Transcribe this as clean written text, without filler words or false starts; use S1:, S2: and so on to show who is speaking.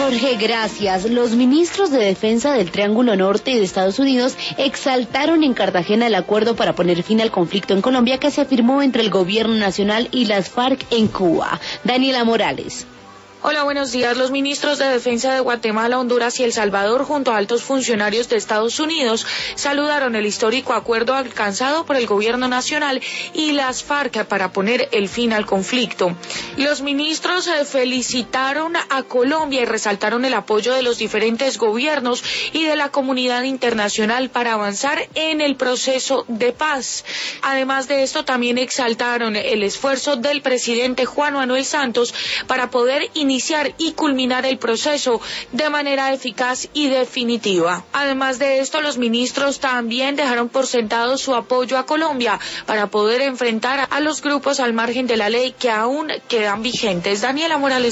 S1: Jorge, gracias. Los ministros de Defensa del Triángulo Norte y de Estados Unidos exaltaron en Cartagena el acuerdo para poner fin al conflicto en Colombia que se firmó entre el gobierno nacional y las FARC en Cuba. Daniela Morales.
S2: Hola, buenos días. Los ministros de Defensa de Guatemala, Honduras y El Salvador, junto a altos funcionarios de Estados Unidos, saludaron el histórico acuerdo alcanzado por el gobierno nacional y las FARC para poner el fin al conflicto. Los ministros felicitaron a Colombia y resaltaron el apoyo de los diferentes gobiernos y de la comunidad internacional para avanzar en el proceso de paz. Además de esto, también exaltaron el esfuerzo del presidente Juan Manuel Santos para poder iniciar y culminar el proceso de manera eficaz y definitiva. Además de esto, los ministros también dejaron por sentado su apoyo a Colombia para poder enfrentar a los grupos al margen de la ley que aún quedan vigentes. Daniela Morales.